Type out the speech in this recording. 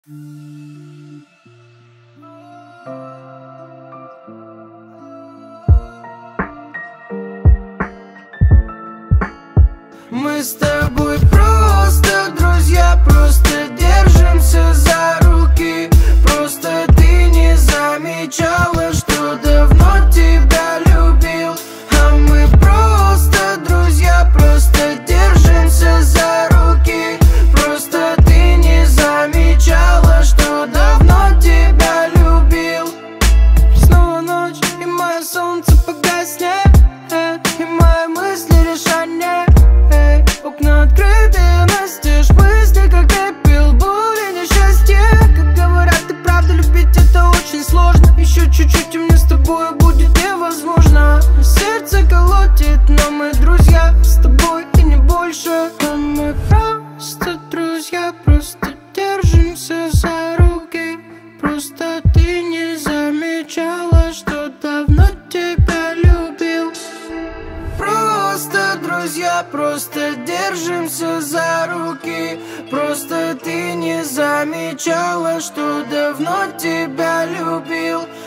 Мы с тобой просто друзья, просто держимся за руки. Просто ты не замечала, что давно тебя любил. А мы просто друзья, просто держимся за руки. Просто ты не замечала, что давно тебя любил. Снова ночь, и мое солнце погаснет, и мои мысли решения. Окна открыты, настежь мысли, как я пил боли, несчастье. Как говорят, и правда любить это очень сложно. Еще чуть-чуть, и мне с тобой будет невозможно. Сердце колотит, но мы друзья с тобой и не больше. А мы просто друзья, просто держимся за руки. Просто ты не замечала, что давно тебя любил. Просто друзья, просто держимся за руки. Просто ты не замечала, что давно тебя любил.